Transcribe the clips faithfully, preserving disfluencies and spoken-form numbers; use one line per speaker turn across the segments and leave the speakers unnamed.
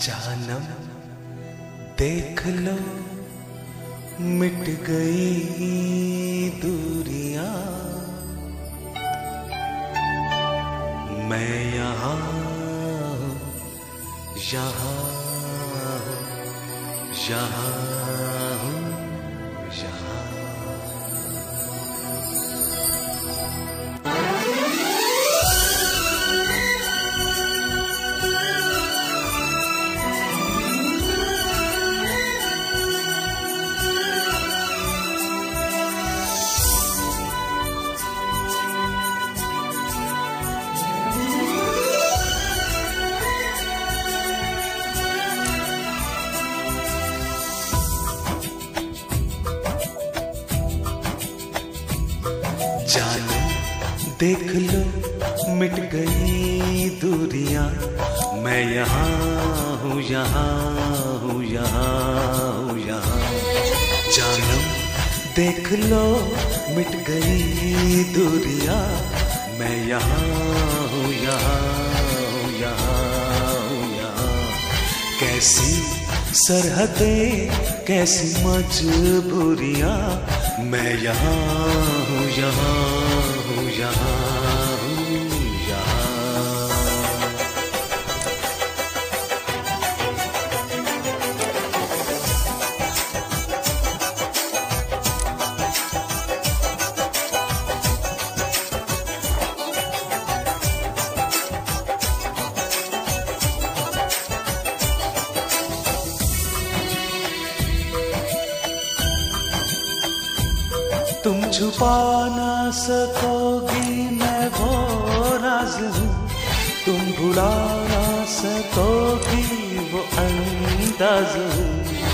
जानम देख लो मिट गई दूरियां, मैं यहाँ यहाँ यहाँ हूँ यहाँ। जानो देख लो मिट गई दूरियां, मैं यहाँ हूँ यहाँ हूँ यहाँ हूँ यहाँ। जानो देख लो मिट गई दूरियां, मैं यहाँ हूँ यहाँ हूँ यहाँ हूँ यहाँ। कैसी सरहदें कैसी मजबूरियां, मैं यहाँ हूँ यहाँ हूँ यहाँ हूँ यहाँ। तुम छुपा ना सकोगी मैं वो राज हूँ, तुम भुला ना सकोगी वो अंदाज हूँ।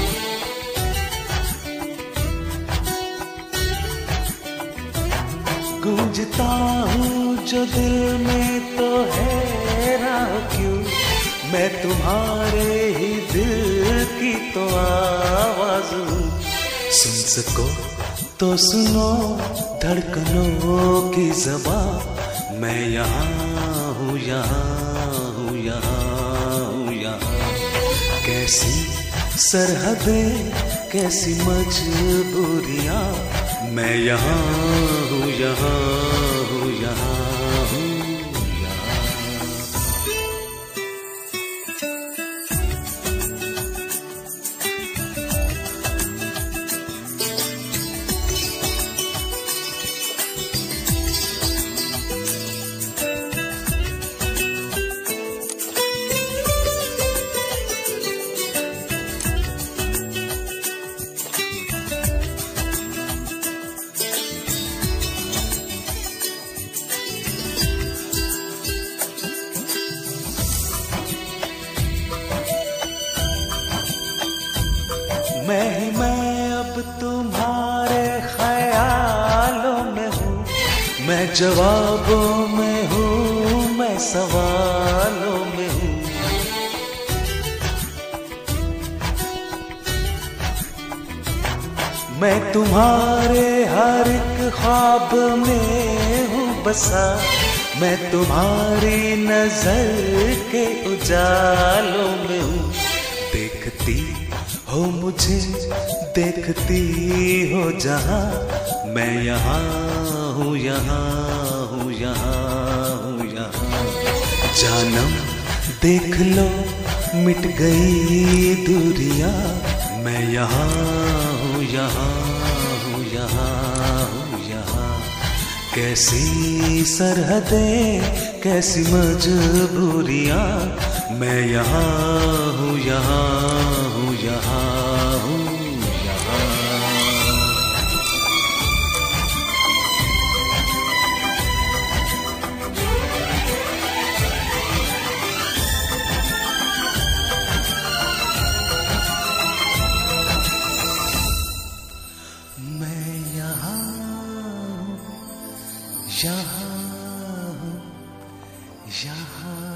गूंजता हूँ जो दिल में तो हैरान क्यों, मैं तुम्हारे ही दिल की तो आवाज हूँ। सुन सको तो सुनो धड़कनों की ज़बां, मैं यहाँ हूँ यहाँ हूँ यहाँ हूँ यहाँ। कैसी सरहदें कैसी मजबूरियाँ, मैं यहाँ हूँ यहाँ हूँ यहाँ हूँ यहाँ। मैं ही मैं अब तुम्हारे ख्यालों में हूँ, मैं जवाबों में हूँ मैं सवालों में हूँ। मैं तुम्हारे हर एक ख्वाब में हूँ बसा, मैं तुम्हारी नजर के उजालों में हूँ। देखती हो मुझे देखती हो जहाँ, मैं यहाँ हूँ यहाँ हूँ यहाँ हूँ यहाँ। जानम देख लो मिट गई दूरियां, मैं यहाँ हूँ यहाँ हूँ यहाँ हूँ यहाँ। कैसी सरहदें कैसी मजबूरियां, मैं यहाँ हूँ यहाँ हूँ यहाँ हूँ यहाँ। मैं यहाँ हूँ यहाँ हूँ यहाँ।